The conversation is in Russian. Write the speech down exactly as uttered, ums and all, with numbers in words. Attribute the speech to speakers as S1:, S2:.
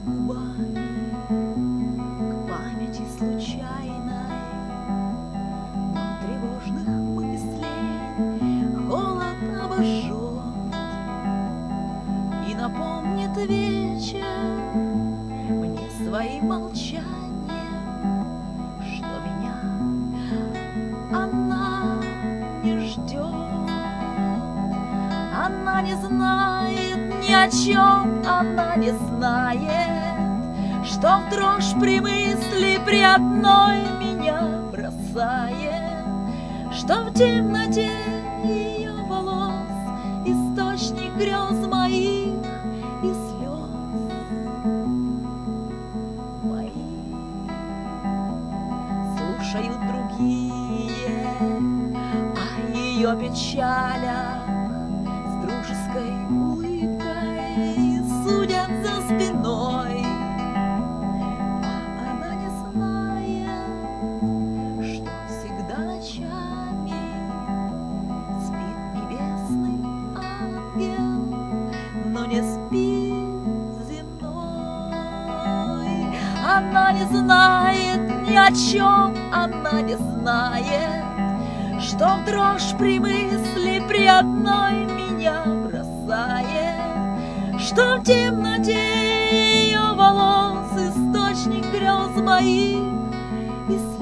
S1: губами к памяти случайной, но тревожных мыслей холод обожжет и напомнит вечер мне своим молчанием, что меня она не ждет. Она не знает ни о чем, она не знает, что в дрожь при мысли при одной меня бросает, что в темноте ее волос источник грез моих и слез моих. Слушают другие о ее печалях, дружеской улыбкой судят за спиной, а она не знает, что всегда ночами спит небесный ангел, но не спит земной. Она не знает ни о чем, она не знает, что в дрожь при мысли при одной меня бросает, что в темноте ее волос источник грез моих и